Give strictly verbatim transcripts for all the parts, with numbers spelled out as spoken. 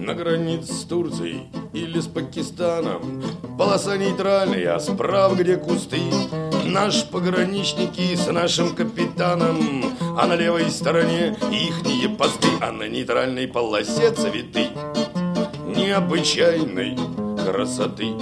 на границе с Турцией или с Пакистаном. Полоса нейтральная, а справа где кусты. Наши пограничники с нашим капитаном, а на левой стороне ихние посты, а на нейтральной полосе цветы необычайной красоты.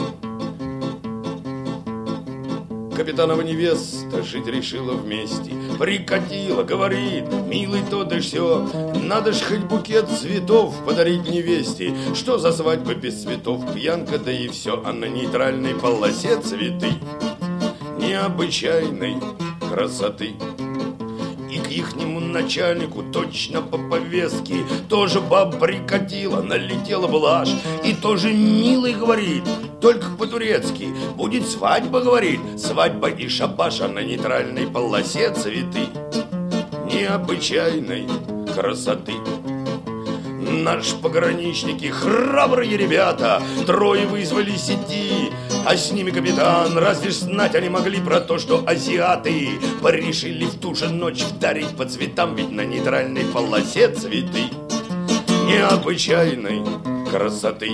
Капитанова невеста жить решила вместе. Прикатила, говорит: милый, то да сё, надо ж хоть букет цветов подарить невесте. Что за свадьба без цветов, пьянка, да и все. А на нейтральной полосе цветы необычайной красоты. И к ихнему начальнику точно по повестке тоже баба прикатила, налетела блажь. И тоже милый, говорит, только по-турецки: будет свадьба, говорит, свадьба и шабаш, а на нейтральной полосе цветы необычайной красоты. Наши пограничники, храбрые ребята, трое вызвались идти, а с ними капитан. Разве ж знать они могли про то, что азиаты порешили в ту же ночь вдарить по цветам, ведь на нейтральной полосе цветы необычайной красоты.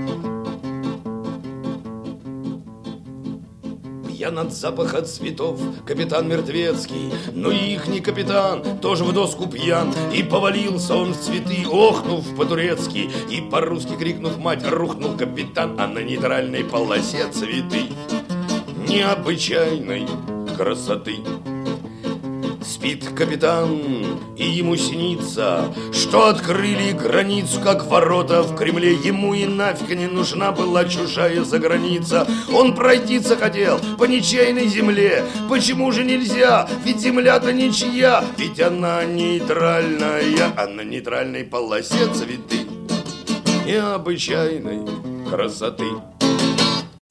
Пьян от запаха цветов капитан Мертвецкий, но ихний капитан тоже в доску пьян. И повалился он в цветы, охнув по-турецки, и по-русски крикнув мать, рухнул капитан. А на нейтральной полосе цветы необычайной красоты. Спит капитан, и ему снится, что открыли границу, как ворота в Кремле. Ему и нафиг не нужна была чужая заграница. Он пройтиться хотел по ничейной земле. Почему же нельзя? Ведь земля-то ничья, ведь она нейтральная, а на нейтральной полосе цветы необычайной красоты.